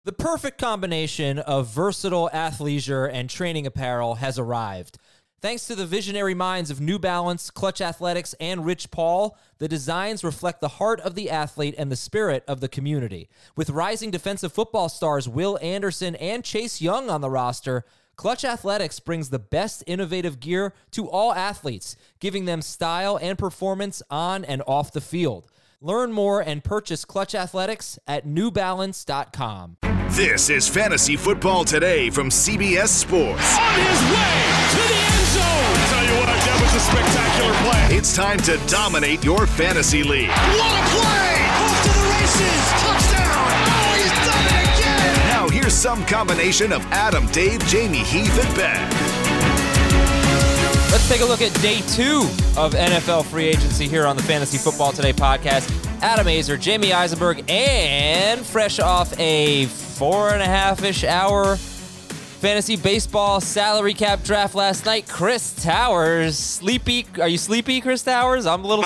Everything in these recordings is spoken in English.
The perfect combination of versatile athleisure and training apparel has arrived. Thanks to the visionary minds of New Balance, Clutch Athletics, and Rich Paul, the designs reflect the heart of the athlete and the spirit of the community. With rising defensive football stars Will Anderson and Chase Young on the roster, Clutch Athletics brings the best innovative gear to all athletes, giving them style and performance on and off the field. Learn more and purchase Clutch Athletics at newbalance.com. This is Fantasy Football Today from CBS Sports. On his way to the end zone. I tell you what, that was a spectacular play. It's time to dominate your fantasy league. What a play! Off to the races. Touchdown. Oh, he's done it again. Now here's some combination of Adam, Dave, Jamie, Heath, and Ben. Let's take a look at day 2 of NFL free agency here on the Fantasy Football Today podcast. Adam Azer, Jamie Eisenberg, and fresh off a 4.5-ish hour fantasy baseball salary cap draft last night, Chris Towers. Sleepy? Are you sleepy, Chris Towers? I'm a little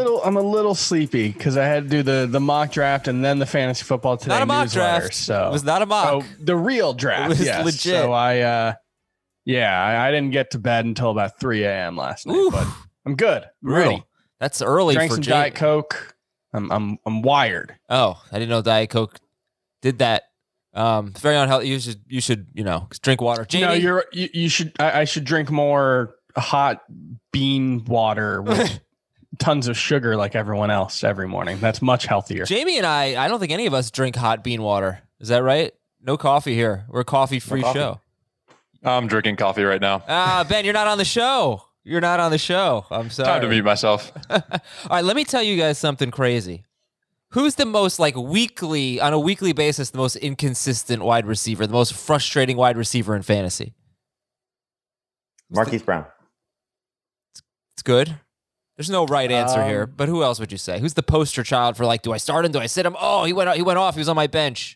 sleepy because I had to do the mock draft and then the Fantasy Football Today not a mock newsletter. Draft. So it was not a mock. Oh, the real draft. It was yes. legit. So I didn't get to bed until about 3 a.m. last night, Oof. but I'm good. I'm Brutal. ready. That's early Drank for some Jamie. Diet Coke. I'm wired. Oh, I didn't know Diet Coke did that. It's very unhealthy. You should drink water. Jamie? No, you should. I should drink more hot bean water with tons of sugar like everyone else every morning. That's much healthier. Jamie and I don't think any of us drink hot bean water. Is that right? No coffee here. We're a coffee-free show. I'm drinking coffee right now. Ben, you're not on the show. You're not on the show. I'm sorry. Time to mute myself. All right, let me tell you guys something crazy. Who's the most on a weekly basis, the most inconsistent wide receiver, the most frustrating wide receiver in fantasy? Marquise Brown. It's good. There's no right answer here, but who else would you say? Who's the poster child for do I start him? Do I sit him? Oh, he went off. He was on my bench.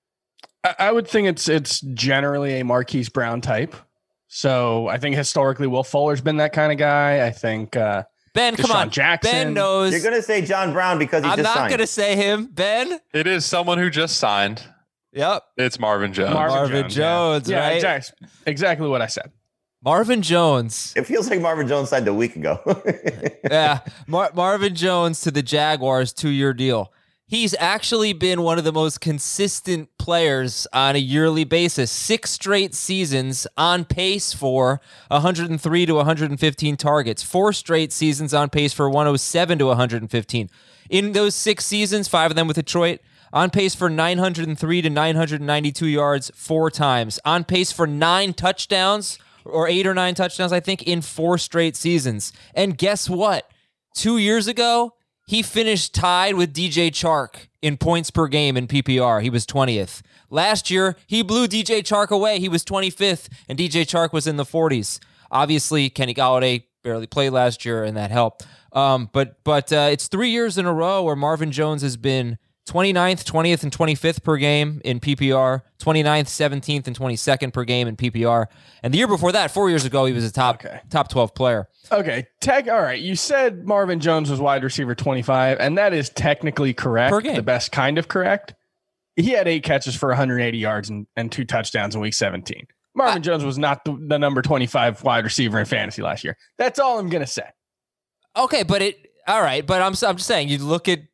I would think it's generally a Marquise Brown type. So I think historically Will Fuller's been that kind of guy. I think Ben, come on. Jackson. Ben knows. You're going to say John Brown because he I'm just not signed. going to say him. Ben? It is someone who just signed. Yep. It's Marvin Jones. Marvin Jones, yeah. right? Yeah, exactly what I said. Marvin Jones. It feels like Marvin Jones signed a week ago. Yeah. Marvin Jones to the Jaguars, 2-year deal. He's actually been one of the most consistent players on a yearly basis. 6 straight seasons on pace for 103 to 115 targets. 4 straight seasons on pace for 107 to 115. In those 6 seasons, 5 of them with Detroit, on pace for 903 to 992 yards 4 times. On pace for 9 touchdowns, or 8 or 9 touchdowns, I think, in 4 straight seasons. And guess what? 2 years ago, he finished tied with DJ Chark in points per game in PPR. He was 20th. Last year, he blew DJ Chark away. He was 25th, and DJ Chark was in the 40s. Obviously, Kenny Golladay barely played last year, and that helped. But it's 3 years in a row where Marvin Jones has been 29th, 20th, and 25th per game in PPR, 29th, 17th, and 22nd per game in PPR. And the year before that, 4 years ago, he was a top 12 player. Okay. All right. You said Marvin Jones was wide receiver 25, and that is technically correct. Per game. The best kind of correct. He had 8 catches for 180 yards and 2 touchdowns in week 17. Marvin Jones was not the number 25 wide receiver in fantasy last year. That's all I'm going to say. Okay, all right, but I'm just saying, you look at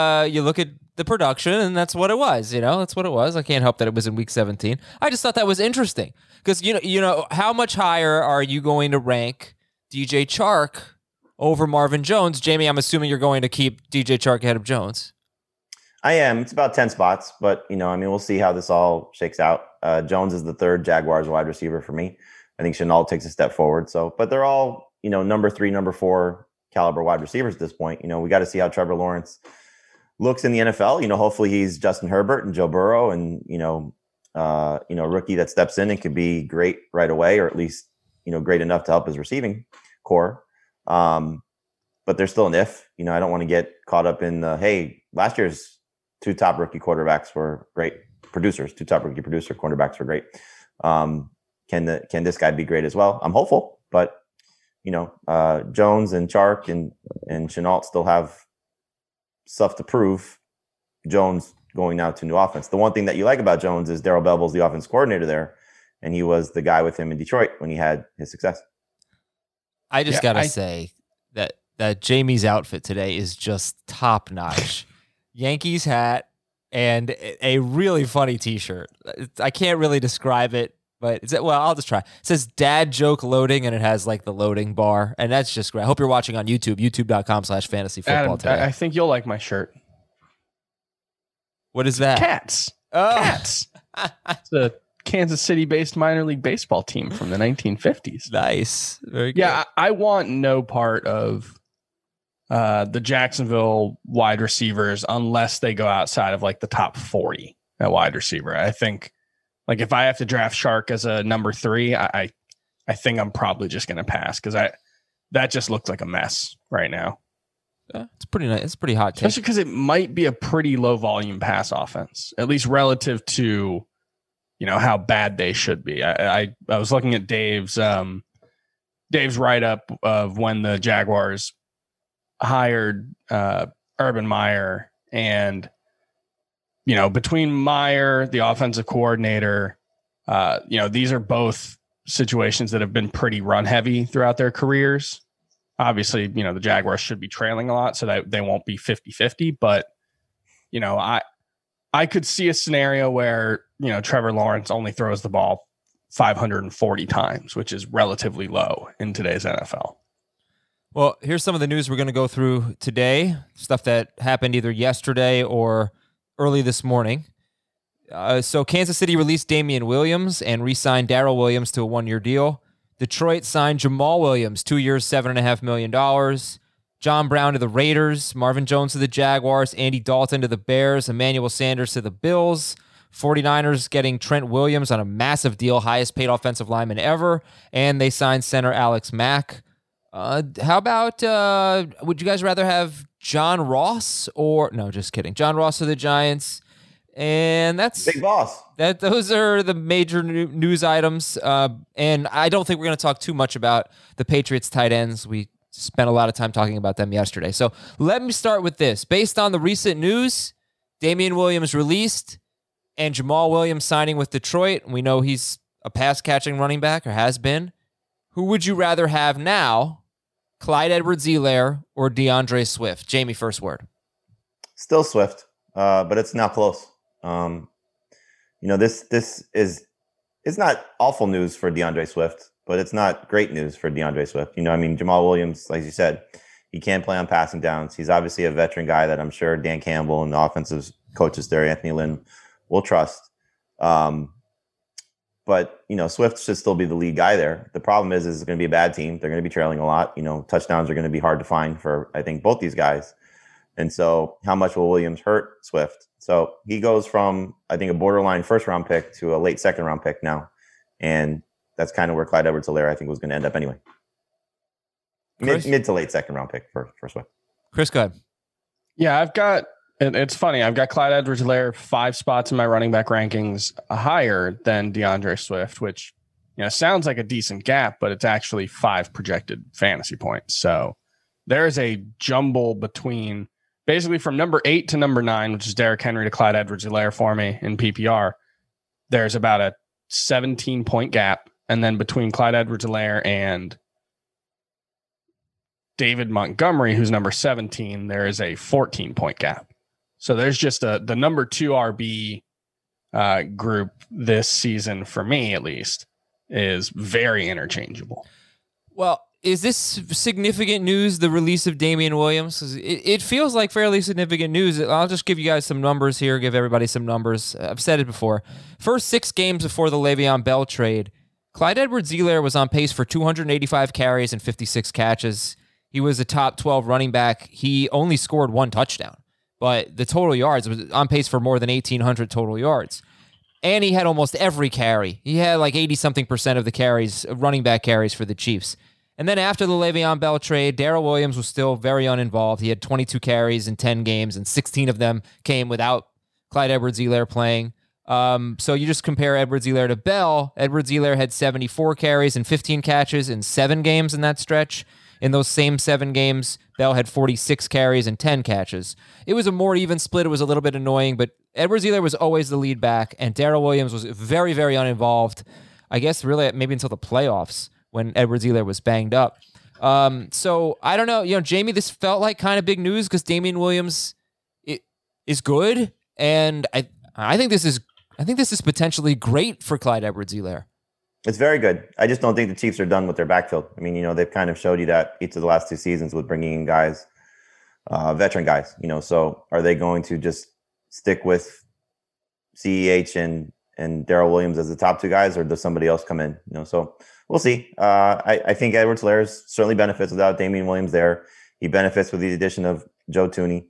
the production, and that's what it was. That's what it was. I can't help that it was in week 17. I just thought that was interesting because how much higher are you going to rank DJ Chark over Marvin Jones? Jamie, I'm assuming you're going to keep DJ Chark ahead of Jones. I am. It's about 10 spots, but we'll see how this all shakes out. Jones is the 3rd Jaguars wide receiver for me. I think Shenault takes a step forward. But they're all number 3, number 4 caliber wide receivers at this point. We got to see how Trevor Lawrence looks in the NFL. Hopefully he's Justin Herbert and Joe Burrow and, rookie that steps in and could be great right away, or at least, great enough to help his receiving core. But there's still an if. I don't want to get caught up in last year's 2 top rookie quarterbacks were great producers. 2 top rookie producer cornerbacks were great. Can this guy be great as well? I'm hopeful, but Jones and Chark and Shenault still have stuff to prove. Jones going now to new offense. The one thing that you like about Jones is Darrell Bevell's the offense coordinator there, and he was the guy with him in Detroit when he had his success. I just gotta say that Jamie's outfit today is just top notch. Yankees hat and a really funny T-shirt. I can't really describe it, but I'll just try. It says "Dad Joke Loading" and it has like the loading bar, and that's just great. I hope you're watching on YouTube, youtube.com/fantasyfootball Adam, today. I think you'll like my shirt. What is that? Cats. Oh. Cats. It's a Kansas City-based minor league baseball team from the 1950s. Nice. Very good. Yeah, I want no part of the Jacksonville wide receivers unless they go outside of like the top 40 at wide receiver. I think like if I have to draft Shark as a number 3, I think I'm probably just going to pass because that just looks like a mess right now. It's pretty nice. It's pretty hot take. Especially because it might be a pretty low volume pass offense, at least relative to, how bad they should be. I was looking at Dave's write-up of when the Jaguars hired Urban Meyer, and between Meyer, the offensive coordinator, these are both situations that have been pretty run heavy throughout their careers. Obviously, the Jaguars should be trailing a lot so that they won't be 50-50, but I could see a scenario where Trevor Lawrence only throws the ball 540 times, which is relatively low in today's NFL. Well, here's some of the news we're going to go through today, stuff that happened either yesterday or early this morning. So Kansas City released Damian Williams and re-signed Darrell Williams to a 1-year deal. Detroit signed Jamal Williams, 2 years, $7.5 million. John Brown to the Raiders, Marvin Jones to the Jaguars, Andy Dalton to the Bears, Emmanuel Sanders to the Bills. 49ers getting Trent Williams on a massive deal, highest paid offensive lineman ever. And they signed center Alex Mack. How about, would you guys rather have John Ross or, no, just kidding. John Ross to the Giants. And that's Big boss. Those are the major news items. And I don't think we're going to talk too much about the Patriots tight ends. We spent a lot of time talking about them yesterday. So let me start with this. Based on the recent news, Damian Williams released and Jamal Williams signing with Detroit. We know he's a pass-catching running back or has been. Who would you rather have now, Clyde Edwards-Helaire or DeAndre Swift? Jamie, first word. Still Swift, but it's now close. This is it's not awful news for DeAndre Swift, but it's not great news for DeAndre Swift. Jamal Williams, like you said, he can't play on passing downs. He's obviously a veteran guy that I'm sure Dan Campbell and the offensive coaches there, Anthony Lynn, will trust. But Swift should still be the lead guy there. The problem is it's going to be a bad team. They're going to be trailing a lot. Touchdowns are going to be hard to find for, I think, both these guys. And so how much will Williams hurt Swift? So he goes from, I think, a borderline first-round pick to a late second-round pick now. And that's kind of where Clyde Edwards-Helaire, I think, was going to end up anyway. Mid to late second-round pick for Swift. Chris, go ahead. Yeah, it's funny. I've got Clyde Edwards-Helaire 5 spots in my running back rankings higher than DeAndre Swift, which sounds like a decent gap, but it's actually 5 projected fantasy points. So there's a jumble between basically from number 8 to number 9, which is Derrick Henry to Clyde Edwards-Helaire for me in PPR. There's about a 17-point gap. And then between Clyde Edwards-Helaire and David Montgomery, who's number 17, there is a 14-point gap. So there's just the number 2 RB group this season, for me at least, is very interchangeable. Well, is this significant news, the release of Damian Williams? It feels like fairly significant news. I'll just give you guys some numbers here, give everybody some numbers. I've said it before. First 6 games before the Le'Veon Bell trade, Clyde Edwards-Helaire was on pace for 285 carries and 56 catches. He was a top 12 running back. He only scored 1 touchdown, but the total yards was on pace for more than 1,800 total yards. And he had almost every carry. He had like 80-something% of the carries, running back carries for the Chiefs. And then after the Le'Veon Bell trade, Darrell Williams was still very uninvolved. He had 22 carries in 10 games, and 16 of them came without Clyde Edwards-Helaire playing. So you just compare Edwards-Helaire to Bell. Edwards-Helaire had 74 carries and 15 catches in 7 games in that stretch. In those same 7 games, Bell had 46 carries and 10 catches. It was a more even split. It was a little bit annoying, but Edwards-Helaire was always the lead back, and Darrell Williams was very, very uninvolved. I guess really maybe until the playoffs when Edwards-Helaire was banged up. So I don't know. Jamie, this felt like kind of big news because Damian Williams is good, and I think this is potentially great for Clyde Edwards-Helaire. It's very good. I just don't think the Chiefs are done with their backfield. I mean, they've kind of showed you that each of the last 2 seasons with bringing in guys, veteran guys. So are they going to just stick with CEH and Darrell Williams as the top 2 guys, or does somebody else come in? So we'll see. I think Edwards-Helaire certainly benefits without Damian Williams there. He benefits with the addition of Joe Thuney.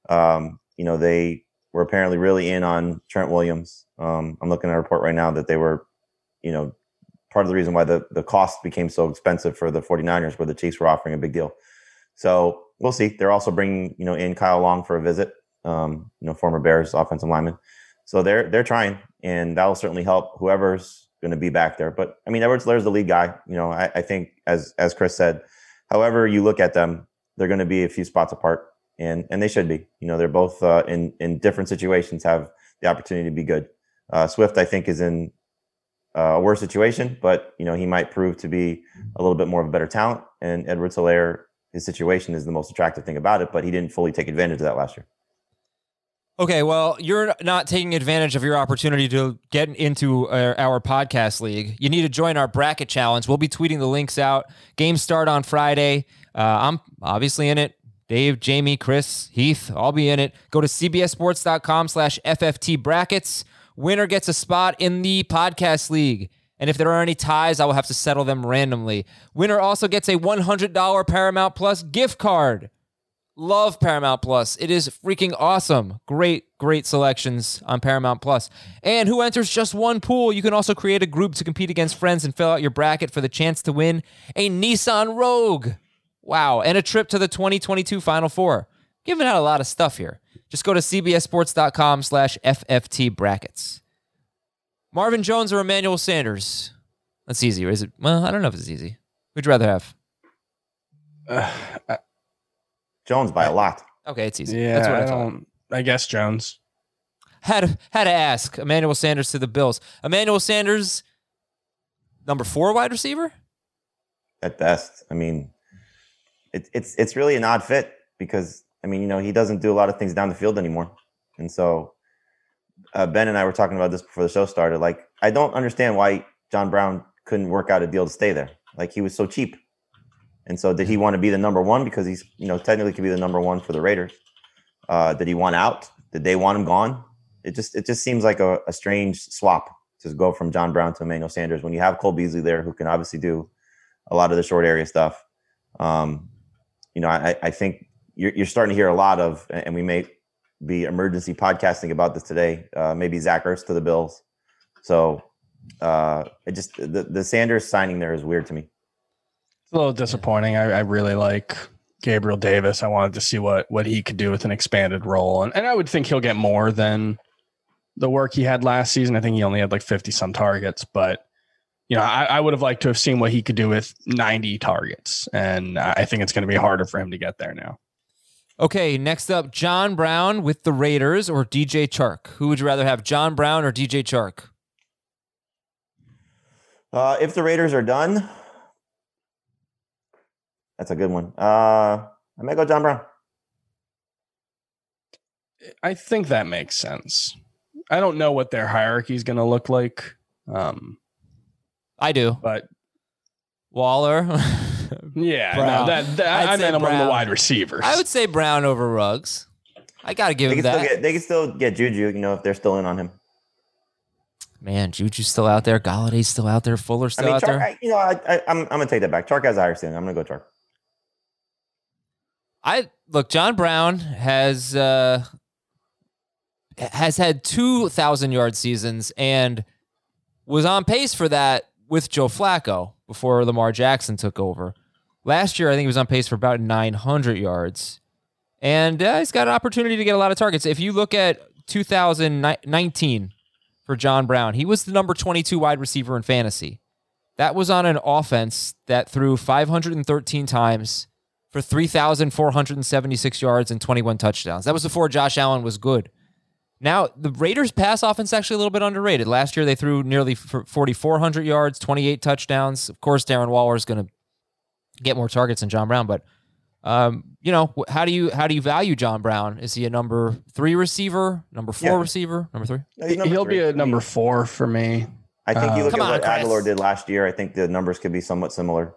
They were apparently really in on Trent Williams. I'm looking at a report right now that they were, part of the reason why the cost became so expensive for the 49ers, where the Chiefs were offering a big deal. So we'll see. They're also bringing, in Kyle Long for a visit, former Bears offensive lineman. So they're trying, and that will certainly help whoever's going to be back there. But I mean, Edwards-Helaire is the lead guy. I think as Chris said, however you look at them, they're going to be a few spots apart, and they should be. They're both in different situations have the opportunity to be good. Swift, I think, is in a worse situation, but he might prove to be a little bit more of a better talent. And Edwards-Helaire, his situation is the most attractive thing about it, but he didn't fully take advantage of that last year. Okay, well, you're not taking advantage of your opportunity to get into our podcast league. You need to join our bracket challenge. We'll be tweeting the links out. Games start on Friday. I'm obviously in it. Dave, Jamie, Chris, Heath, I'll be in it. Go to cbssports.com/FFT brackets. Winner gets a spot in the podcast league. And if there are any ties, I will have to settle them randomly. Winner also gets a $100 Paramount Plus gift card. Love Paramount Plus. It is freaking awesome. Great selections on Paramount Plus. And who enters just one pool? You can also create a group to compete against friends and fill out your bracket for the chance to win a Nissan Rogue. Wow. And a trip to the 2022 Final Four. Giving out a lot of stuff here. Just go to cbssports.com/FFT brackets. Marvin Jones or Emmanuel Sanders? That's easy. Is it? Well, I don't know if it's easy. Who'd you rather have? Jones by a lot. Okay, it's easy. Yeah, That's what I thought. I guess Jones. Had to ask. Emmanuel Sanders to the Bills. Emmanuel Sanders, number 4 wide receiver? At best. I mean, it's really an odd fit because, I mean, he doesn't do a lot of things down the field anymore. And so Ben and I were talking about this before the show started. Like, I don't understand why John Brown couldn't work out a deal to stay there. Like, he was so cheap. And so did he want to be the number 1 because he's, technically could be the number 1 for the Raiders? Did he want out? Did they want him gone? It just seems like a strange swap to go from John Brown to Emmanuel Sanders when you have Cole Beasley there, who can obviously do a lot of the short area stuff. I think you're starting to hear a lot of, and we may be emergency podcasting about this today, maybe Zach Ertz to the Bills. So the Sanders signing there is weird to me. It's a little disappointing. I really like Gabriel Davis. I wanted to see what he could do with an expanded role. And I would think he'll get more than the work he had last season. I think he only had like 50 some targets, but I would have liked to have seen what he could do with 90 targets. And I think it's going to be harder for him to get there now. Okay, next up, John Brown with the Raiders or DJ Chark? Who would you rather have, John Brown or DJ Chark? If the Raiders are done, that's a good one. I might go John Brown. I think that makes sense. I don't know what their hierarchy is going to look like. I do. But Waller. Yeah, Brown. I meant among Brown. the wide receivers. I would say Brown over Ruggs. I got to give him that. They can still get Juju, if they're still in on him. Man, Juju's still out there. Galladay's still out there. Fuller's still out there. I'm going to take that back. Chark has a higher ceiling. I'm going to go Chark. John Brown has had 2,000-yard seasons and was on pace for that with Joe Flacco before Lamar Jackson took over. Last year, I think he was on pace for about 900 yards. And he's got an opportunity to get a lot of targets. If you look at 2019 for John Brown, he was the number 22 wide receiver in fantasy. That was on an offense that threw 513 times for 3,476 yards and 21 touchdowns. That was before Josh Allen was good. Now, the Raiders' pass offense is actually a little bit underrated. Last year, they threw nearly 4,400 yards, 28 touchdowns. Of course, Darren Waller is going to get more targets than John Brown, but how do you value John Brown? Is he a number 3 receiver, number 4 receiver, number 3? No, he'll be a number 4 for me. I think you look at what Chris. Aguilar did last year. I think the numbers could be somewhat similar.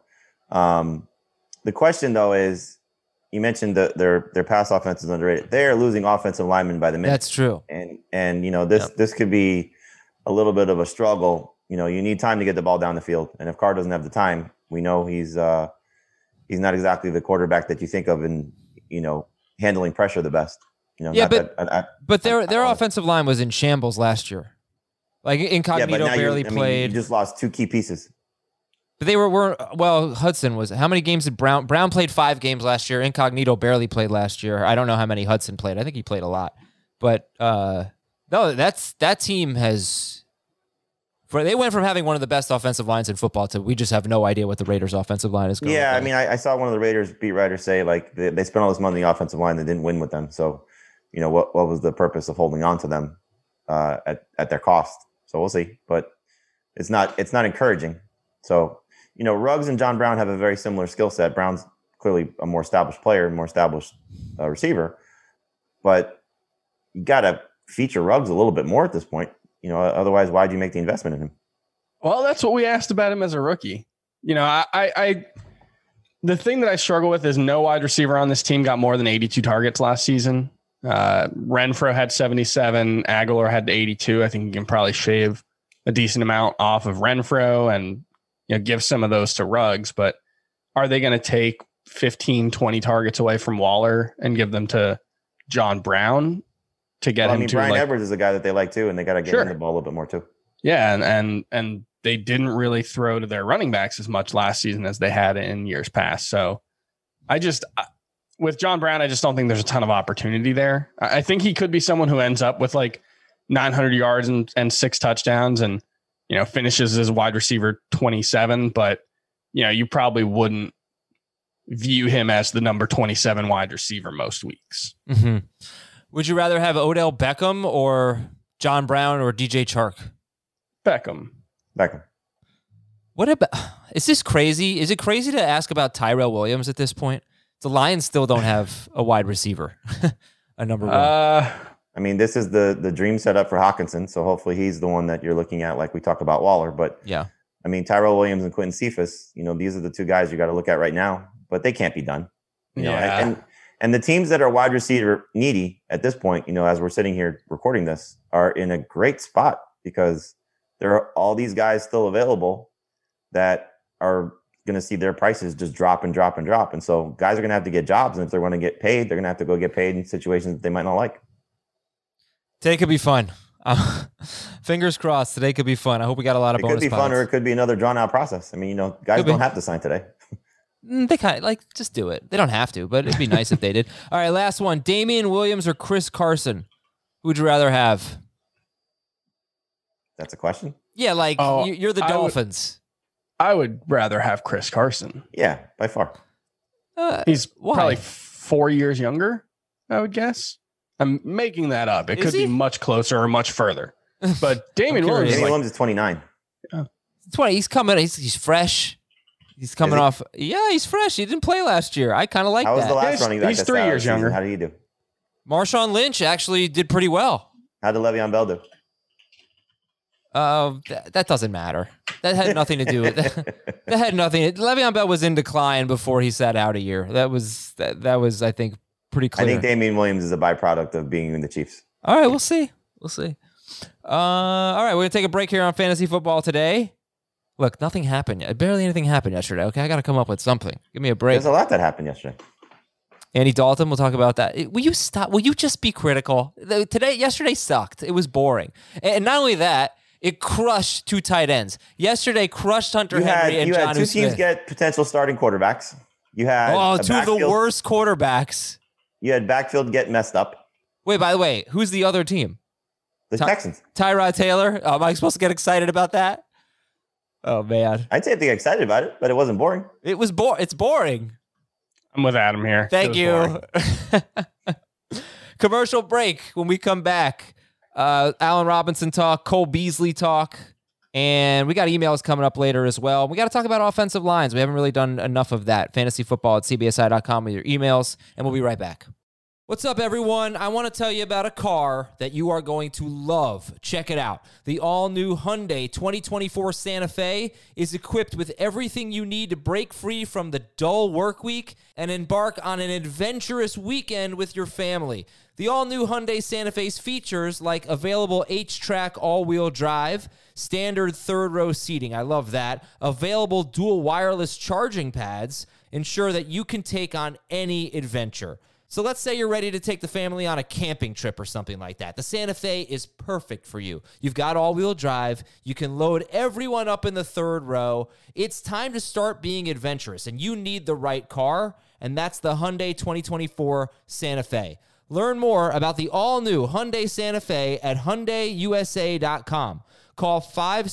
The question, though, is you mentioned that their pass offense is underrated. They are losing offensive linemen by the minute. That's true. And this could be a little bit of a struggle. You need time to get the ball down the field, and if Carr doesn't have the time, we know he's not exactly the quarterback that you think of in handling pressure the best. But their offensive line was in shambles last year. Like Incognito barely played. You just lost 2 key pieces. But they were Hudson was. How many games did Brown? Brown played 5 games last year. Incognito barely played last year. I don't know how many Hudson played. I think he played a lot. But no, that team has. They went from having one of the best offensive lines in football to we just have no idea what the Raiders' offensive line is going. Yeah, I mean, I saw one of the Raiders beat writers say like they spent all this money on the offensive line, they didn't win with them. So, what was the purpose of holding on to them at their cost? So we'll see, but it's not encouraging. So. Ruggs and John Brown have a very similar skill set. Brown's clearly a more established player, more established receiver, but you got to feature Ruggs a little bit more at this point. Otherwise, why'd you make the investment in him? Well, that's what we asked about him as a rookie. I the thing that I struggle with is no wide receiver on this team got more than 82 targets last season. Renfro had 77. Aguilar had 82. I think you can probably shave a decent amount off of Renfro and give some of those to Ruggs, but are they going to take 15, 20 targets away from Waller and give them to John Brown to get him to Brian Edwards is a guy that they like too, and they got to get him the ball a little bit more too. Yeah. And they didn't really throw to their running backs as much last season as they had in years past. So with John Brown, I just don't think there's a ton of opportunity there. I think he could be someone who ends up with like 900 yards and 6 touchdowns and, finishes as wide receiver 27, but you probably wouldn't view him as the number 27 wide receiver most weeks. Mm-hmm. Would you rather have Odell Beckham or John Brown or DJ Chark? Beckham. What about, is this crazy? Is it crazy to ask about Tyrell Williams at this point? The Lions still don't have a wide receiver, a number 1. I mean, this is the dream setup for Hawkinson, so hopefully he's the one that you're looking at, like we talked about Waller. But yeah, I mean, Tyrell Williams and Quentin Cephas, these are the 2 guys you got to look at right now, but they can't be done. And the teams that are wide receiver needy at this point, as we're sitting here recording this, are in a great spot because there are all these guys still available that are going to see their prices just drop and drop and drop. And so guys are going to have to get jobs, and if they're going to get paid, they're going to have to go get paid in situations that they might not like. Today could be fun. Fingers crossed. Today could be fun. I hope we got a lot of bonus points. It could be fun, or it could be another drawn-out process. I mean, guys don't have to sign today. They kind of just do it. They don't have to, but it'd be nice if they did. All right, last one. Damian Williams or Chris Carson? Who'd you rather have? That's a question? Yeah, you're the Dolphins. I would rather have Chris Carson. Yeah, by far. He's probably 4 years younger, I would guess. I'm making that up. It could be much closer or much further. But Damian Williams is 29. 20. He's coming. He's fresh. He's coming off. Yeah, he's fresh. He didn't play last year. I kind of like that. How was the last running back? He's 3 years younger. How did he do? Marshawn Lynch actually did pretty well. How did Le'Veon Bell do? That doesn't matter. That had nothing to do with that. That had nothing. Le'Veon Bell was in decline before he sat out a year. That was, I think, pretty clear. I think Damian Williams is a byproduct of being in the Chiefs. All right, we'll see. All right, we're going to take a break here on Fantasy Football today. Look, nothing happened yet. Barely anything happened yesterday. Okay, I got to come up with something. Give me a break. There's a lot that happened yesterday. Andy Dalton, we'll talk about that. Will you stop? Will you just be critical? Yesterday sucked. It was boring. And not only that, it crushed 2 tight ends. Yesterday crushed Hunter Henry and Jonnu Smith. You had 2 teams get potential starting quarterbacks. You had 2 of the worst quarterbacks. You had backfield get messed up. Wait, by the way, who's the other team? The Texans. Tyrod Taylor. Am I supposed to get excited about that? Oh man, I'd say I think excited about it, but it wasn't boring. It's boring. I'm with Adam here. Thank It was you. boring. Commercial break. When we come back, Allen Robinson talk, Cole Beasley talk, and we got emails coming up later as well. We got to talk about offensive lines. We haven't really done enough of that. FantasyFootball@cbsi.com with your emails, and we'll be right back. What's up, everyone? I want to tell you about a car that you are going to love. Check it out. The all-new Hyundai 2024 Santa Fe is equipped with everything you need to break free from the dull work week and embark on an adventurous weekend with your family. The all-new Hyundai Santa Fe's features like available H-Track all-wheel drive, standard third-row seating, I love that, available dual wireless charging pads, ensure that you can take on any adventure. So let's say you're ready to take the family on a camping trip or something like that. The Santa Fe is perfect for you. You've got all-wheel drive. You can load everyone up in the third row. It's time to start being adventurous, and you need the right car, and that's the Hyundai 2024 Santa Fe. Learn more about the all-new Hyundai Santa Fe at HyundaiUSA.com. Call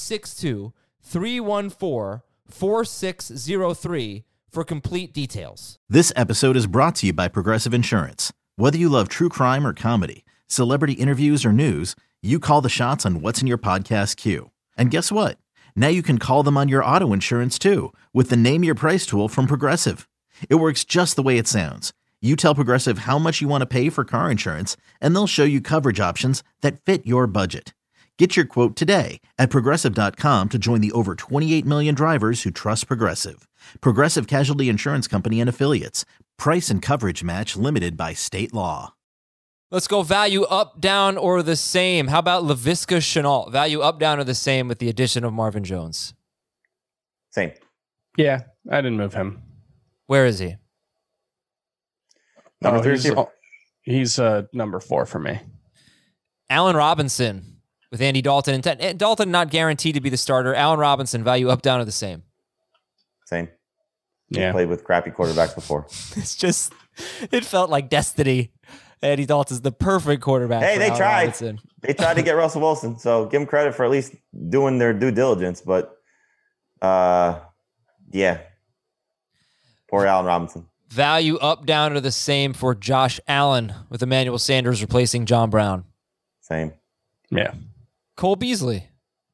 562-314-4603 for complete details. This episode is brought to you by Progressive Insurance. Whether you love true crime or comedy, celebrity interviews or news, you call the shots on what's in your podcast queue. And guess what? Now you can call them on your auto insurance too with the Name Your Price tool from Progressive. It works just the way it sounds. You tell Progressive how much you want to pay for car insurance, and they'll show you coverage options that fit your budget. Get your quote today at Progressive.com to join the over 28 million drivers who trust Progressive. Progressive Casualty Insurance Company and Affiliates. Price and coverage match limited by state law. Let's go value up, down, or the same. How about Laviska Shenault? Value up, down, or the same with the addition of Marvin Jones? Same. Yeah, I didn't move him. Where is he? Number three receiver. He's number 4 for me. Allen Robinson with Andy Dalton. And Dalton not guaranteed to be the starter. Allen Robinson, value up, down, or the same? Same. Yeah. Played with crappy quarterbacks before. It's just, it felt like destiny. Andy Dalton's the perfect quarterback. Hey, for they Allen tried. Robinson. They tried to get Russell Wilson, so give them credit for at least doing their due diligence. But, yeah. Poor Allen Robinson. Value up, down, or the same for Josh Allen with Emmanuel Sanders replacing John Brown? Same. Yeah. Cole Beasley?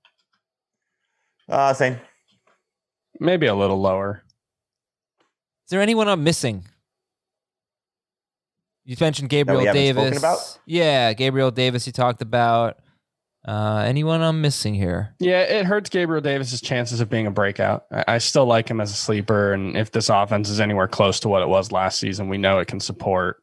Same. Maybe a little lower. Is there anyone I'm missing? You mentioned Gabriel we haven't Davis. spoken about? Yeah, Gabriel Davis you talked about. Anyone I'm missing here? Yeah, it hurts Gabriel Davis's chances of being a breakout. I still like him as a sleeper, and if this offense is anywhere close to what it was last season, we know it can support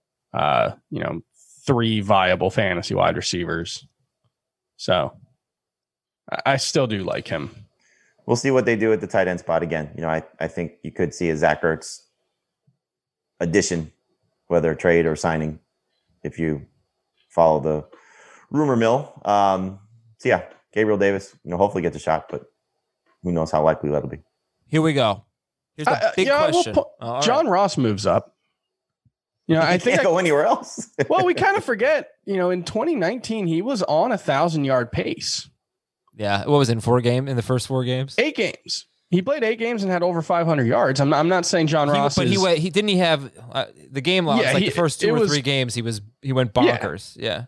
3 viable fantasy wide receivers. So I still do like him. We'll see what they do at the tight end spot again. I think you could see a Zach Ertz addition, whether trade or signing, if you follow the rumor mill. So yeah, Gabriel Davis, hopefully gets a shot, but who knows how likely that'll be. Here we go. Here's the big question. John Ross moves up. I think can't go anywhere else. Well, we kind of forget, in 2019, he was on 1,000-yard pace. Yeah. What was it, in the first 4 games? 8 games. He played 8 games and had over 500 yards. I'm not saying John Ross But he didn't he have the game logs, the first 2 or 3 games, he went bonkers. Yeah.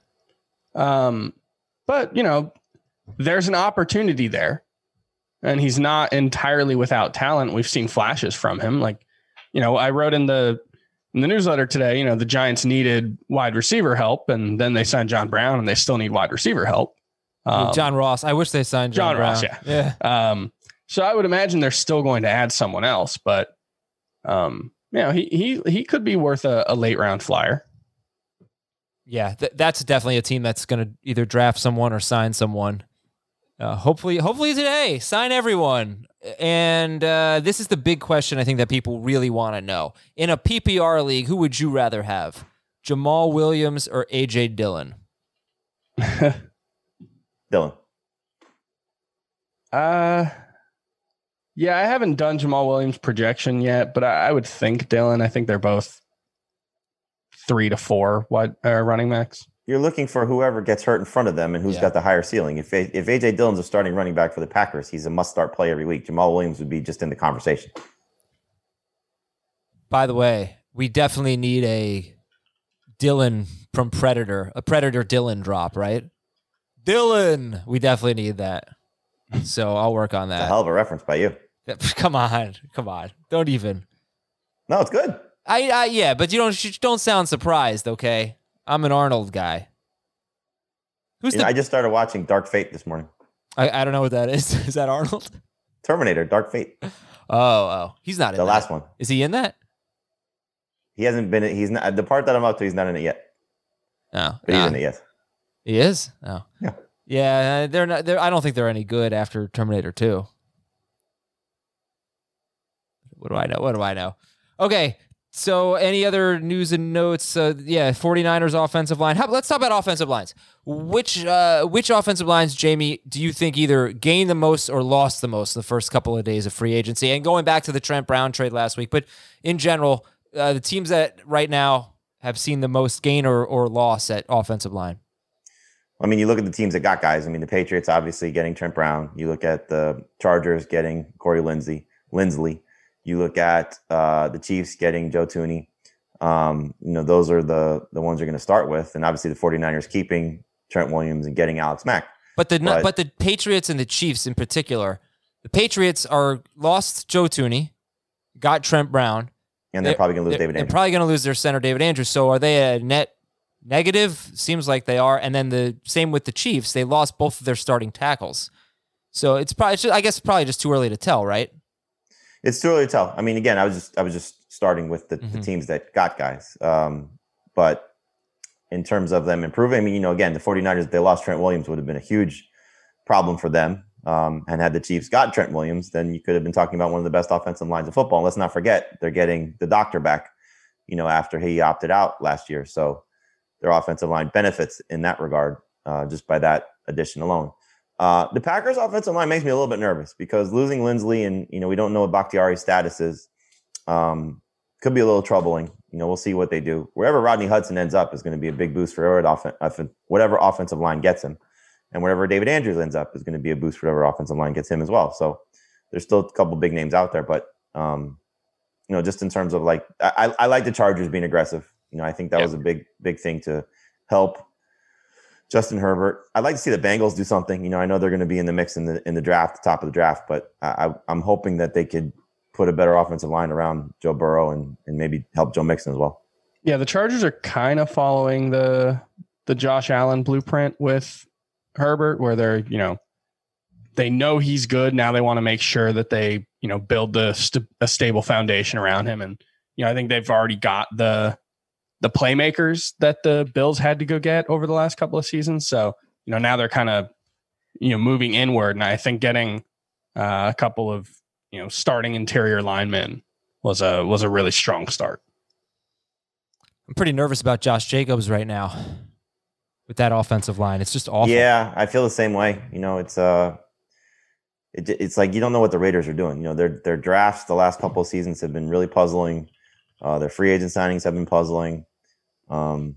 But, there's an opportunity there, and he's not entirely without talent. We've seen flashes from him. I wrote in the newsletter today, the Giants needed wide receiver help, and then they signed John Brown, and they still need wide receiver help. John Ross. I wish they signed John Brown. Ross. Yeah. So I would imagine they're still going to add someone else, but he could be worth a late round flyer. Yeah, that's definitely a team that's going to either draft someone or sign someone. Hopefully today, sign everyone. And this is the big question I think that people really want to know. In a PPR league, who would you rather have? Jamal Williams or A.J. Dillon? Dillon. Yeah, I haven't done Jamal Williams' projection yet, but I would think Dillon. I think they're both 3 to 4 running backs. you're looking for whoever gets hurt in front of them and who's got the higher ceiling. If AJ Dillon's a starting running back for the Packers, he's a must-start play every week. Jamal Williams would be just in the conversation. By the way, we definitely need a Dillon from Predator, a Predator Dillon drop, right? Dillon, we definitely need that. So I'll work on It's a that. hell of a reference by you. Come on, don't even. No, it's good. Yeah, but you don't sound surprised, okay? I'm an Arnold guy. I just started watching Dark Fate this morning. I don't know what that is. Is that Arnold? Terminator, Dark Fate. Oh, he's not in the that. last one. Is he in that? He hasn't been. He's not the part that I'm up to. He's not in it yet. No, But he's in it. Yes. He is. Oh, Yeah. Yeah, they're not. I don't think they're any good after Terminator 2. What do I know? Okay. So any other news and notes? 49ers offensive line. Let's talk about offensive lines. Which offensive lines, Jamie, do you think either gained the most or lost the most in the first couple of days of free agency? And going back to the Trent Brown trade last week, but in general, the teams that right now have seen the most gain or loss at offensive line. I mean, you look at the teams that got guys. I mean, the Patriots obviously getting Trent Brown. You look at the Chargers getting Corey Linsley. You look at the Chiefs getting Joe Thuney. Those are the ones you're going to start with. And obviously the 49ers keeping Trent Williams and getting Alex Mack. But the Patriots and the Chiefs in particular, the Patriots lost Joe Thuney, got Trent Brown. And they're probably going to lose David Andrews. They're probably going to lose their center, David Andrews. So are they a net negative? Seems like they are. And then the same with the Chiefs. They lost both of their starting tackles. So it's probably just too early to tell, right? It's too early to tell. I mean, again, I was just starting with the teams that got guys. But in terms of them improving, I mean, again, the 49ers, they lost Trent Williams would have been a huge problem for them. And had the Chiefs got Trent Williams, then you could have been talking about one of the best offensive lines of football. And let's not forget, they're getting the doctor back, after he opted out last year. So their offensive line benefits in that regard, just by that addition alone. The Packers offensive line makes me a little bit nervous because losing Linsley and, we don't know what Bakhtiari's status is, could be a little troubling. We'll see what they do. Wherever Rodney Hudson ends up is going to be a big boost for whatever offensive line gets him. And wherever David Andrews ends up is going to be a boost for whatever offensive line gets him as well. So there's still a couple big names out there, but, just in terms of I like the Chargers being aggressive. I think that was a big thing to help Justin Herbert. I'd like to see the Bengals do something. I know they're going to be in the mix in the draft, the top of the draft, but I'm hoping that they could put a better offensive line around Joe Burrow and maybe help Joe Mixon as well. Yeah, the Chargers are kind of following the Josh Allen blueprint with Herbert, where they're, they know he's good. Now they want to make sure that they, build a stable foundation around him. And, I think they've already got the playmakers that the Bills had to go get over the last couple of seasons. So, now they're kind of, moving inward. And I think getting a couple of, starting interior linemen was a really strong start. I'm pretty nervous about Josh Jacobs right now with that offensive line. It's just awful. Yeah, I feel the same way. It's like you don't know what the Raiders are doing. Their drafts the last couple of seasons have been really puzzling. Their free agent signings have been puzzling. I'm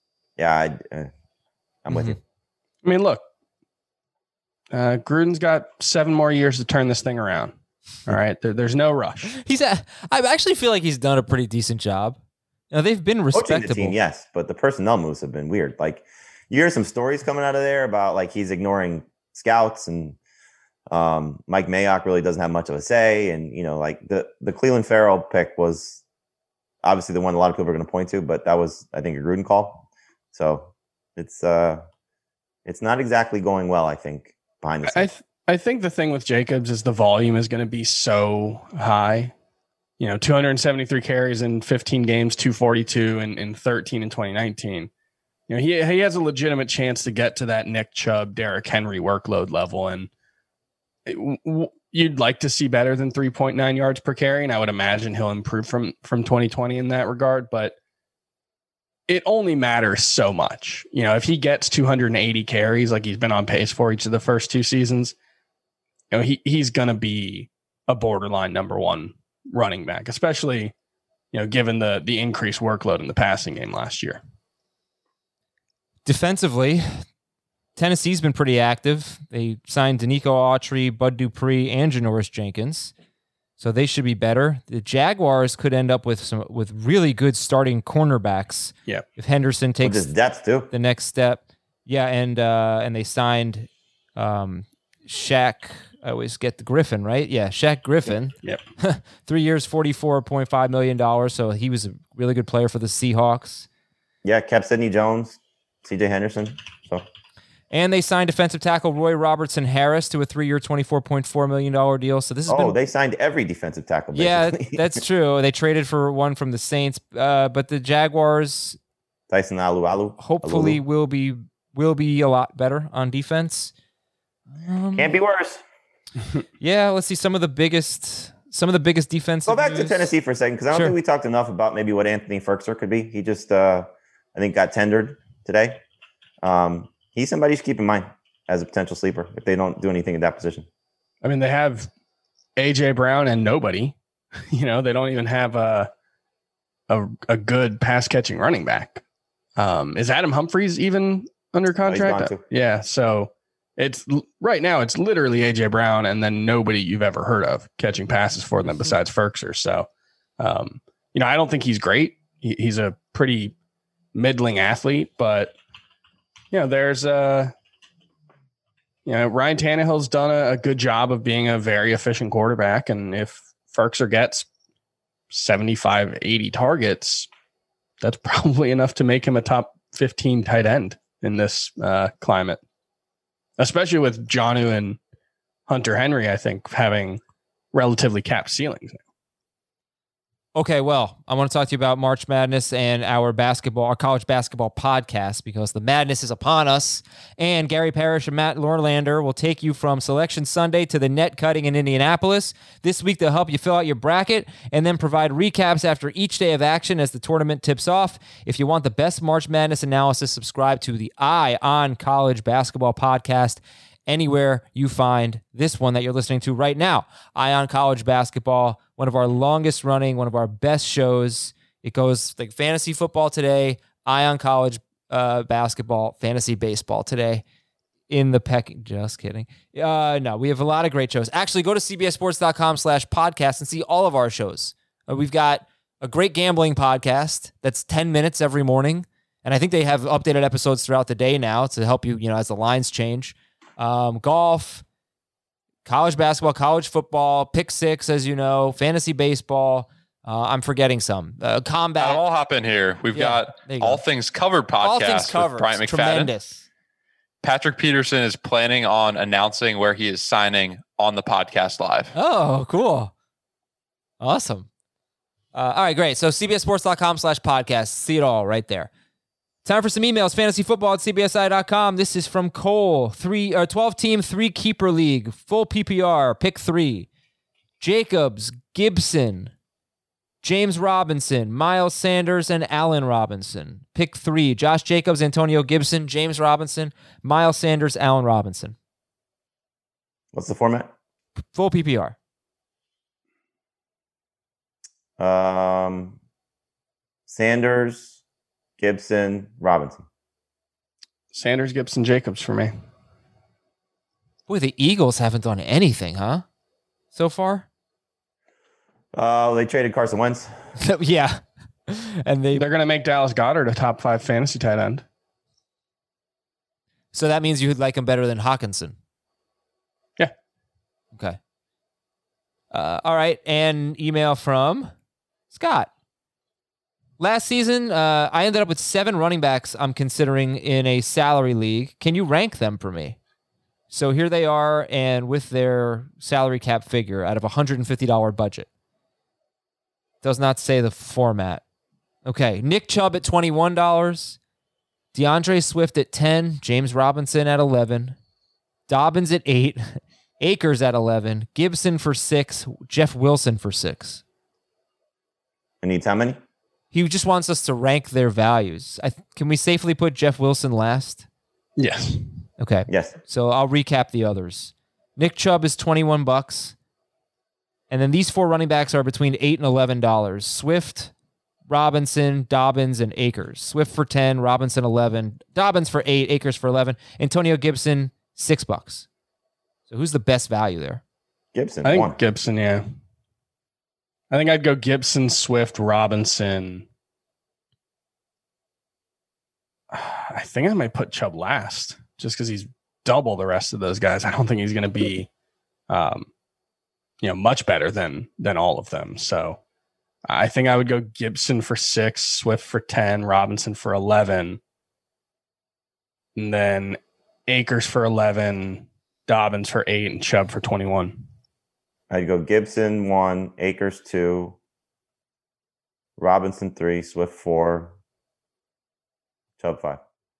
with you. I mean, look, Gruden's got 7 more years to turn this thing around. All right, there's no rush. I actually feel like he's done a pretty decent job. They've been respectable. The team, yes, but the personnel moves have been weird. Like you hear some stories coming out of there about he's ignoring scouts and Mike Mayock really doesn't have much of a say. And the Cleveland Farrell pick was obviously the one a lot of people are going to point to, but that was, I think, a Gruden call. So it's not exactly going well, I think, behind the scenes. I think the thing with Jacobs is the volume is going to be so high. 273 carries in 15 games, 242 in 13 in 2019. He has a legitimate chance to get to that Nick Chubb, Derrick Henry workload level. And you'd like to see better than 3.9 yards per carry. And I would imagine he'll improve from 2020 in that regard. But it only matters so much. If he gets 280 carries like he's been on pace for each of the first 2 seasons, he's going to be a borderline number 1 running back, especially, given the increased workload in the passing game last year. Defensively, Tennessee's been pretty active. They signed Danico Autry, Bud Dupree, and Janoris Jenkins, so they should be better. The Jaguars could end up with really good starting cornerbacks. Yeah, if Henderson takes just depth too. the next step. Yeah, and they signed Shaq. I always get the Griffin, right? Yeah, Shaq Griffin. Yep. 3 years, $44.5 million. So he was a really good player for the Seahawks. Yeah, kept Sidney Jones, CJ Henderson. So. And they signed defensive tackle Roy Robertson Harris to a 3-year, $24.4 million deal. So this is they signed every defensive tackle. Yeah, Basically. that's true. They traded for one from the Saints, but the Jaguars Tyson Alualu hopefully will be a lot better on defense. Can't be worse. Yeah, let's see some of the biggest defensive. Go back to news. Tennessee for a second, because I don't think we talked enough about maybe what Anthony Firkser could be. He just, I think, got tendered today. He's somebody you should keep in mind as a potential sleeper if they don't do anything at that position. I mean, they have A.J. Brown and nobody. They don't even have a good pass catching running back. Is Adam Humphries even under contract? Yeah, so it's right now it's literally A.J. Brown and then nobody you've ever heard of catching passes for them besides Firkser. So, I don't think he's great. He's a pretty middling athlete, but there's Ryan Tannehill's done a good job of being a very efficient quarterback. And if Firkser gets 75, 80 targets, that's probably enough to make him a top 15 tight end in this climate, especially with Jonnu and Hunter Henry, I think, having relatively capped ceilings now. Okay, well, I want to talk to you about March Madness and our college basketball podcast, because the madness is upon us. And Gary Parrish and Matt Norlander will take you from Selection Sunday to the net cutting in Indianapolis. This week, they'll help you fill out your bracket and then provide recaps after each day of action as the tournament tips off. If you want the best March Madness analysis, subscribe to the Eye on College Basketball podcast anywhere you find this one that you're listening to right now. Eye on College Basketball, one of our longest running, one of our best shows. It goes like fantasy football today, Eye on College Basketball, fantasy baseball today in the pecking. Just kidding. No, we have a lot of great shows. Actually, go to cbssports.com/podcast and see all of our shows. We've got a great gambling podcast that's 10 minutes every morning. And I think they have updated episodes throughout the day now to help you, as the lines change. Golf, college basketball, college football, pick six, as you know, fantasy baseball. I'm forgetting some. Combat. I'll hop in here. We've got All Things Covered podcast All Things Covered. with Bryant McFadden. Tremendous. Patrick Peterson is planning on announcing where he is signing on the podcast live. Oh, cool. Awesome. All right, great. So cbssports.com/podcast. See it all right there. Time for some emails. Fantasyfootball@cbsi.com. This is from Cole. 12-team, 3-keeper league. Full PPR. Pick 3. Jacobs, Gibson, James Robinson, Miles Sanders, and Allen Robinson. Pick 3. Josh Jacobs, Antonio Gibson, James Robinson, Miles Sanders, Allen Robinson. What's the format? Full PPR. Sanders, Gibson, Robinson. Sanders, Gibson, Jacobs for me. Boy, the Eagles haven't done anything, huh? So far? They traded Carson Wentz. Yeah. And they're going to make Dallas Goedert a top 5 fantasy tight end. So that means you would like him better than Hawkinson. Yeah. Okay. All right. And email from Scott. Last season, I ended up with 7 running backs I'm considering in a salary league. Can you rank them for me? So here they are, and with their salary cap figure out of a $150 budget. Does not say the format. Okay, Nick Chubb at $21, DeAndre Swift at 10, James Robinson at 11, Dobbins at 8, Akers at 11, Gibson for 6, Jeff Wilson for 6. And needs how many? He just wants us to rank their values. Can we safely put Jeff Wilson last? Yes. Okay. Yes. So I'll recap the others. Nick Chubb is $21. And then these 4 running backs are between $8 and $11. Swift, Robinson, Dobbins, and Akers. Swift for 10, Robinson 11, Dobbins for 8, Akers for 11, Antonio Gibson $6. So who's the best value there? Gibson. I think 1. Gibson, yeah. I think I'd go Gibson, Swift, Robinson. I think I might put Chubb last just because he's double the rest of those guys. I don't think he's going to be, much better than all of them. So I think I would go Gibson for 6, Swift for 10, Robinson for 11, and then Akers for 11, Dobbins for 8, and Chubb for 21. I'd go Gibson 1, Akers 2, Robinson 3, Swift 4, Chubb 5.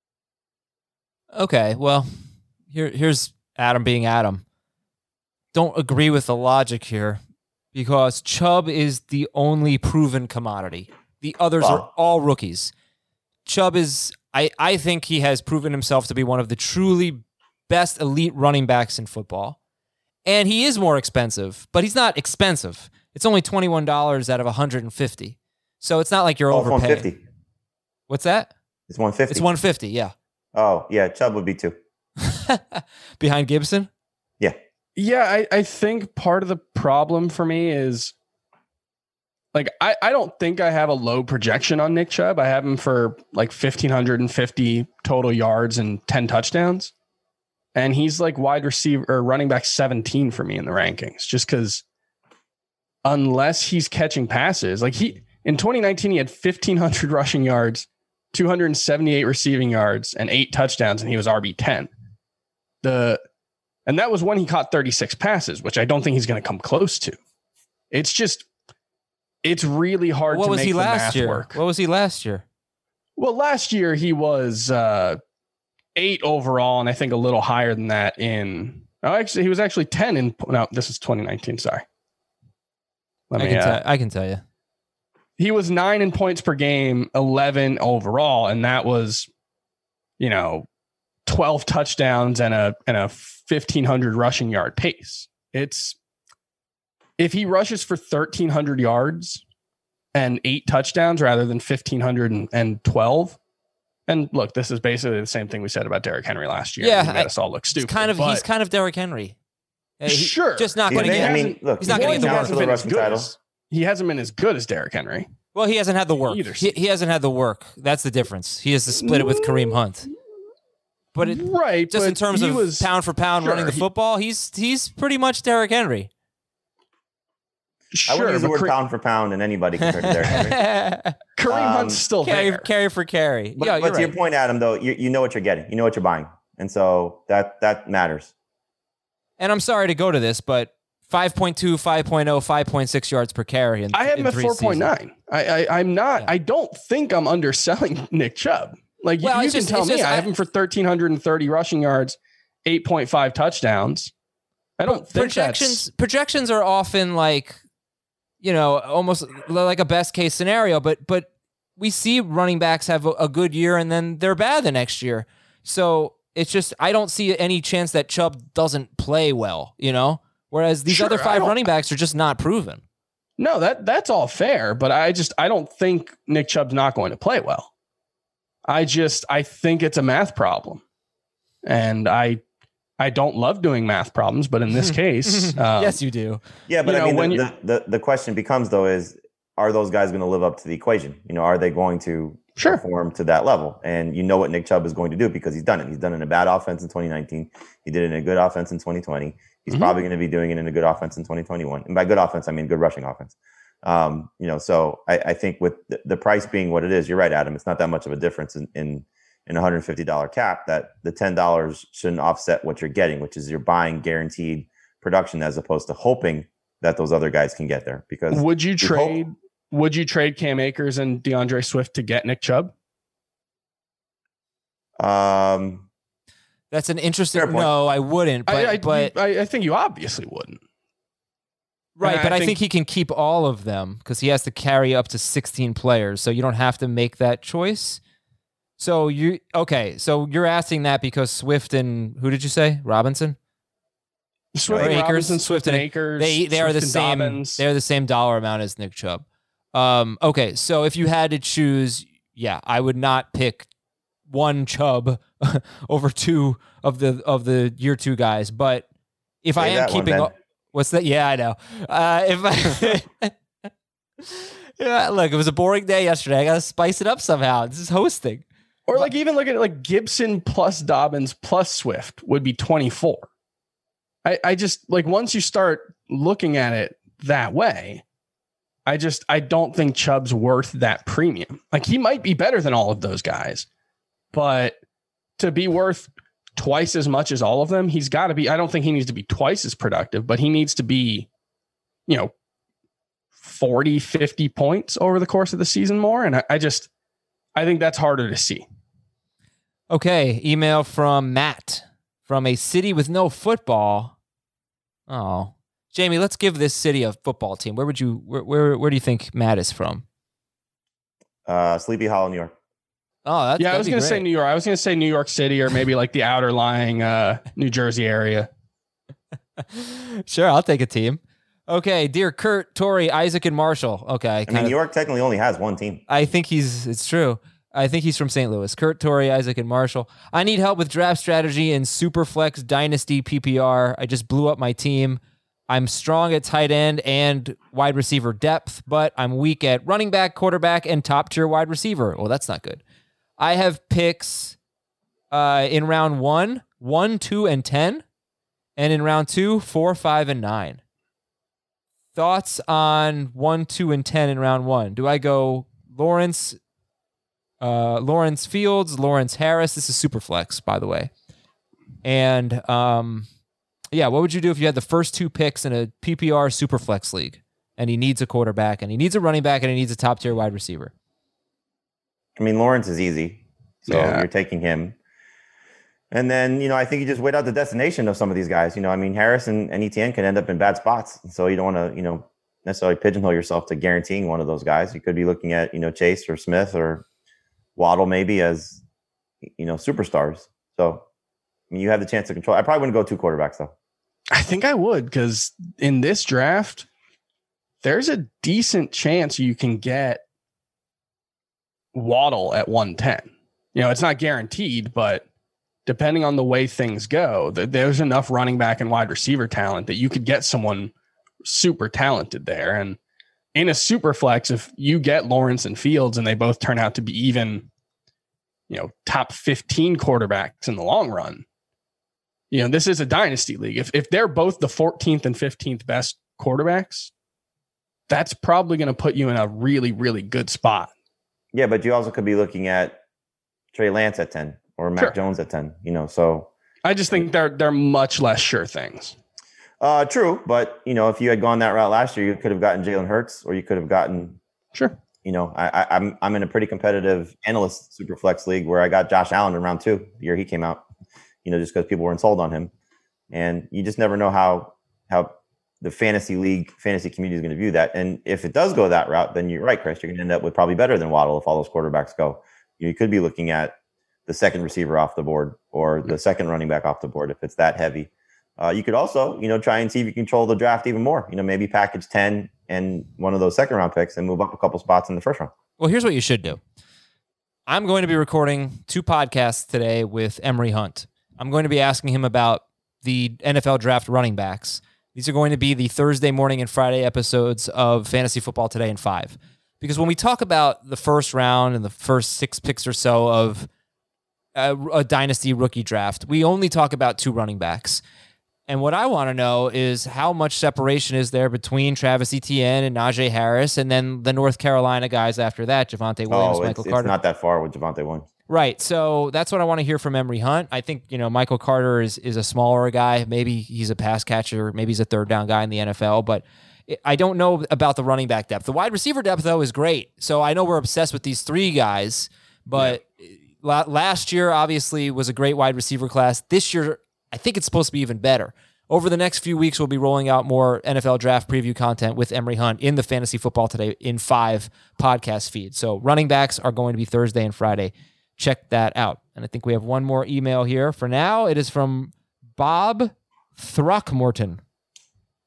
Okay, well, here's Adam being Adam. Don't agree with the logic here because Chubb is the only proven commodity. The others are all rookies. Chubb is, I think he has proven himself to be one of the truly best elite running backs in football. And he is more expensive, but he's not expensive. It's only $21 out of $150. So it's not like you're overpaying. It's 150. What's that? It's 150. It's 150, yeah. Oh, yeah, Chubb would be 2. Behind Gibson? Yeah. Yeah, I think part of the problem for me is like I don't think I have a low projection on Nick Chubb. I have him for like 1,550 total yards and 10 touchdowns. And he's like wide receiver or running back 17 for me in the rankings, just because unless he's catching passes, like in 2019, he had 1,500 rushing yards, 278 receiving yards, and 8 touchdowns, and he was RB10. And that was when he caught 36 passes, which I don't think he's going to come close to. It's really hard to make the math work. What was he last year? Well, last year he was 8 overall, and I think a little higher than that he was actually 10 in, no, this is 2019, sorry. I can tell you. He was 9 in points per game, 11 overall, and that was, 12 touchdowns and a 1,500 rushing yard pace. If he rushes for 1,300 yards and 8 touchdowns rather than 1,512. And look, this is basically the same thing we said about Derrick Henry last year. Yeah, he made us all look stupid. He's kind of Derrick Henry. Sure, just not going to get. He's not going to get the work. He hasn't been as good as Derrick Henry. Well, he hasn't had the work. He hasn't had the work. That's the difference. He has to split it with Kareem Hunt. But in terms of pound for pound running the football, he's pretty much Derrick Henry. I wouldn't use the word pound for pound and anybody compared to Derrick Henry. Kareem Hunt's still there. Carry for carry. But to your point, Adam, though, you know what you're getting. You know what you're buying. And so that matters. And I'm sorry to go to this, but 5.2, 5.0, 5.6 yards per carry. I have him at 4.9. I'm not. Yeah. I don't think I'm underselling Nick Chubb. Like you can tell me, I have him for 1,330 rushing yards, 8.5 touchdowns. I don't think projections are often like, almost like a best case scenario. But we see running backs have a good year and then they're bad the next year. So it's just I don't see any chance that Chubb doesn't play well. Whereas these other 5 running backs are just not proven. No, that's all fair, but I don't think Nick Chubb's not going to play well. I think it's a math problem. And I don't love doing math problems, but in this case, yes, you do. Yeah, but the question becomes though is, are those guys going to live up to the equation? Are they going to perform to that level? And you know what Nick Chubb is going to do because he's done it. He's done it in a bad offense in 2019. He did it in a good offense in 2020. He's probably going to be doing it in a good offense in 2021. And by good offense, I mean good rushing offense. So I think with the price being what it is, you're right, Adam. It's not that much of a difference in a $150 cap that the $10 shouldn't offset what you're getting, which is you're buying guaranteed production as opposed to hoping that those other guys can get there. Because would you trade Cam Akers and DeAndre Swift to get Nick Chubb? That's an interesting. No, I wouldn't. But I think you obviously wouldn't. Right, but I think he can keep all of them because he has to carry up to 16 players, so you don't have to make that choice. So you're asking that because Swift and who did you say? Robinson? Swift and Akers. They are the same. They're the same dollar amount as Nick Chubb. Okay, so if you had to choose, I would not pick one Chubb over two of the year 2 guys. But if I am keeping up, what's that? Yeah, I know. Look, it was a boring day yesterday. I got to spice it up somehow. This is hosting. Or like even look at it like Gibson plus Dobbins plus Swift would be 24. I just like once you start looking at it that way, I don't think Chubb's worth that premium. Like he might be better than all of those guys, but to be worth twice as much as all of them, he's got to be, I don't think he needs to be twice as productive, but he needs to be, 40, 50 points over the course of the season more. And I think that's harder to see. Okay. Email from Matt from a city with no football. Oh, Jamie, let's give this city a football team. Where do you think Matt is from? Sleepy Hollow, New York. Oh, I was going to say New York. I was going to say New York City or maybe like the outer lying New Jersey area. Sure, I'll take a team. Okay, dear Kurt, Torrey, Isaac, and Marshall. Okay. New York technically only has one team. I think it's true. I think he's from St. Louis. Kurt, Torrey, Isaac, and Marshall. I need help with draft strategy in Superflex Dynasty PPR. I just blew up my team. I'm strong at tight end and wide receiver depth, but I'm weak at running back, quarterback, and top-tier wide receiver. Well, that's not good. I have picks in round 1, 2, and 10, and in round 2, 4, 5, and 9. Thoughts on 1, 2, and 10 in round 1? Do I go Lawrence Fields, Lawrence Harris? This is Superflex, by the way. And what would you do if you had the first 2 picks in a PPR Superflex league and he needs a quarterback and he needs a running back and he needs a top-tier wide receiver? I mean, Lawrence is easy, so you're taking him. And then, I think you just wait out the destination of some of these guys. Harris and Etienne can end up in bad spots. So you don't want to, necessarily pigeonhole yourself to guaranteeing one of those guys. You could be looking at, Chase or Smith or Waddle maybe as, superstars. So, you have the chance to control. I probably wouldn't go 2 quarterbacks, though. I think I would, because in this draft, there's a decent chance you can get Waddle at 110. It's not guaranteed, but depending on the way things go, there's enough running back and wide receiver talent that you could get someone super talented there. And in a super flex, if you get Lawrence and Fields and they both turn out to be even, top 15 quarterbacks in the long run, this is a dynasty league. If they're both the 14th and 15th best quarterbacks, that's probably going to put you in a really, really good spot. Yeah, but you also could be looking at Trey Lance at 10 or Mac Jones at 10, so. I just think they're much less sure things. True, but, if you had gone that route last year, you could have gotten Jalen Hurts or you could have gotten. Sure. I'm in a pretty competitive analyst super flex league where I got Josh Allen in round 2, the year he came out, just because people weren't sold on him. And you just never know how the fantasy community is going to view that. And if it does go that route, then you're right, Chris, you're going to end up with probably better than Waddle if all those quarterbacks go. You could be looking at the second receiver off the board or the second running back off the board if it's that heavy. You could also, try and see if you control the draft even more. Maybe package 10 and one of those second round picks and move up a couple spots in the first round. Well, here's what you should do. I'm going to be recording 2 podcasts today with Emory Hunt. I'm going to be asking him about the NFL draft running backs. These are going to be the Thursday morning and Friday episodes of Fantasy Football Today in 5. Because when we talk about the first round and the first 6 picks or so of a dynasty rookie draft, we only talk about 2 running backs. And what I want to know is how much separation is there between Travis Etienne and Najee Harris and then the North Carolina guys after that, Javonte Williams, Michael Carter. It's not that far with Javonte Williams. Right. So that's what I want to hear from Emory Hunt. I think, Michael Carter is a smaller guy. Maybe he's a pass catcher. Maybe he's a third down guy in the NFL. But I don't know about the running back depth. The wide receiver depth, though, is great. So I know we're obsessed with these 3 guys. But last year, obviously, was a great wide receiver class. This year, I think it's supposed to be even better. Over the next few weeks, we'll be rolling out more NFL draft preview content with Emory Hunt in the Fantasy Football Today in 5 podcast feeds. So running backs are going to be Thursday and Friday. Check that out. And I think we have one more email here. For now, it is from Bob Throckmorton.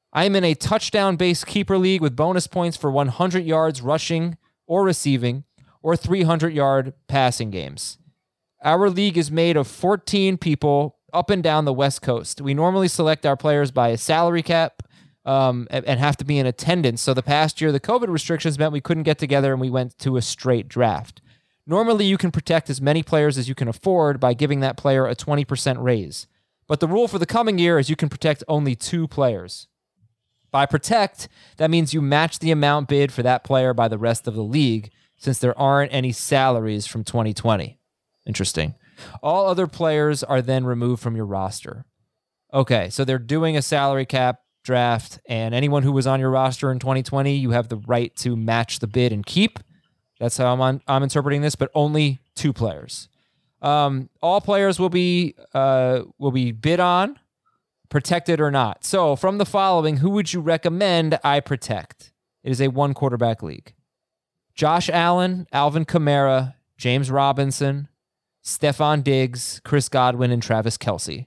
I am in a touchdown-based keeper league with bonus points for 100 yards rushing or receiving or 300-yard passing games. Our league is made of 14 people up and down the West Coast. We normally select our players by a salary cap and have to be in attendance. So the past year, the COVID restrictions meant we couldn't get together and we went to a straight draft. Normally, you can protect as many players as you can afford by giving that player a 20% raise. But the rule for the coming year is you can protect only 2 players. By protect, that means you match the amount bid for that player by the rest of the league, since there aren't any salaries from 2020. Interesting. All other players are then removed from your roster. Okay, so they're doing a salary cap draft, and anyone who was on your roster in 2020, you have the right to match the bid and keep. That's how I'm interpreting this, but only 2 players. All players will be bid on, protected or not. So from the following, who would you recommend I protect? It is a 1-quarterback league. Josh Allen, Alvin Kamara, James Robinson, Stephon Diggs, Chris Godwin, and Travis Kelce.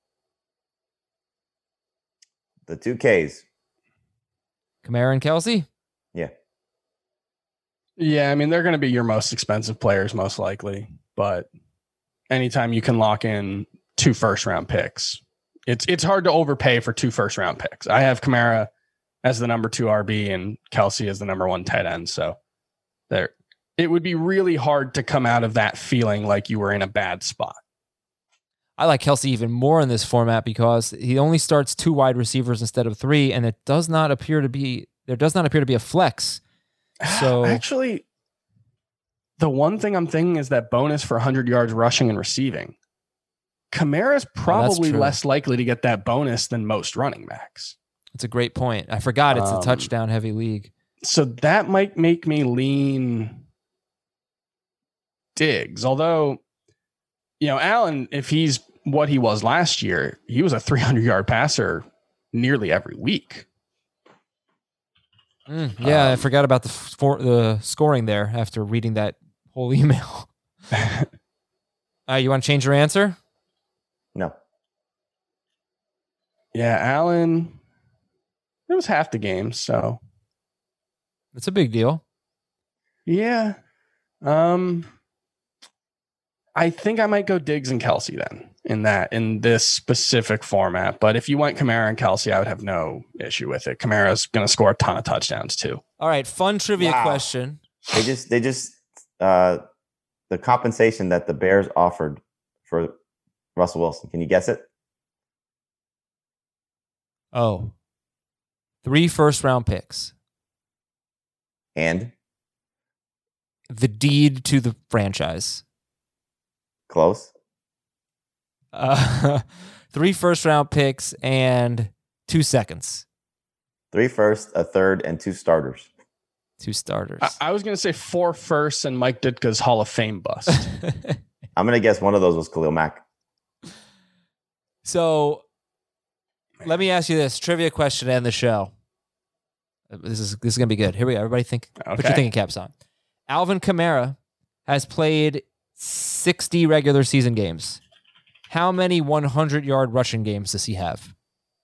The 2 Ks. Kamara and Kelce? Yeah. Yeah, I mean, they're going to be your most expensive players, most likely. But anytime you can lock in 2 first-round picks, it's hard to overpay for 2 first-round picks. I have Kamara as the number 2 RB and Kelce as the number 1 tight end. So it would be really hard to come out of that feeling like you were in a bad spot. I like Kelce even more in this format because he only starts 2 wide receivers instead of 3, and there does not appear to be a flex. So actually, the one thing I'm thinking is that bonus for 100 yards rushing and receiving. Kamara's probably less likely to get that bonus than most running backs. That's a great point. I forgot it's a touchdown heavy league. So that might make me lean Diggs. Although, Allen, if he's what he was last year, he was a 300-yard passer nearly every week. Yeah, I forgot about the scoring there after reading that whole email. You want to change your answer? No. Yeah, Allen, it was half the game, so. It's a big deal. Yeah. I think I might go Diggs and Kelce then in this specific format. But if you went Kamara and Kelce, I would have no issue with it. Kamara's going to score a ton of touchdowns too. All right, fun trivia question. They just the compensation that the Bears offered for Russell Wilson. Can you guess it? Oh, 3 first-round picks. And? The deed to the franchise. Close. 3 first-round picks and 2 seconds. 3 firsts, a third, and 2 starters. 2 starters. I was going to say 4 firsts and Mike Ditka's Hall of Fame bust. I'm going to guess one of those was Khalil Mack. So let me ask you this trivia question to end the show. This is going to be good. Here we go. Everybody think. Okay. Put your thinking caps on. Alvin Kamara has played 60 regular season games. How many 100-yard rushing games does he have?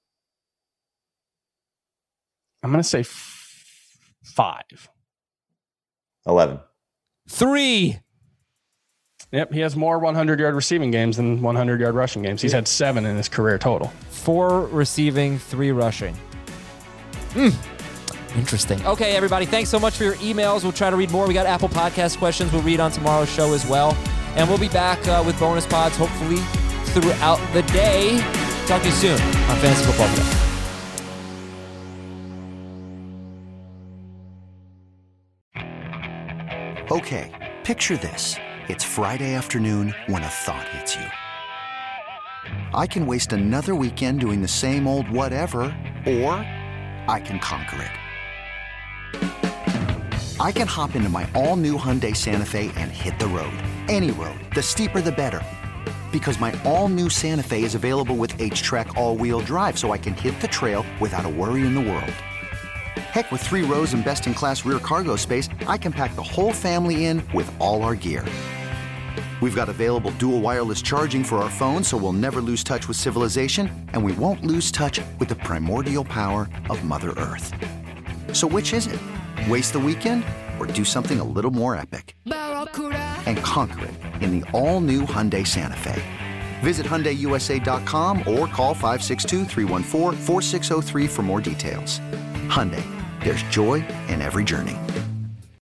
I'm going to say 5. 11. 3. Yep, he has more 100-yard receiving games than 100-yard rushing games. He's had 7 in his career total. 4 receiving, 3 rushing. Interesting. Okay, everybody, thanks so much for your emails. We'll try to read more. We got Apple Podcast questions we'll read on tomorrow's show as well. And we'll be back with bonus pods, hopefully, throughout the day. Talk to you soon on Fantasy Football Today. Okay, picture this. It's Friday afternoon when a thought hits you. I can waste another weekend doing the same old whatever, or I can conquer it. I can hop into my all-new Hyundai Santa Fe and hit the road. Any road. The steeper, the better. Because my all-new Santa Fe is available with H-Track all-wheel drive, so I can hit the trail without a worry in the world. Heck, with 3 rows and best-in-class rear cargo space, I can pack the whole family in with all our gear. We've got available dual wireless charging for our phones, so we'll never lose touch with civilization, and we won't lose touch with the primordial power of Mother Earth. So which is it? Waste the weekend or do something a little more epic? And conquer it in the all-new Hyundai Santa Fe. Visit HyundaiUSA.com or call 562-314-4603 for more details. Hyundai, there's joy in every journey.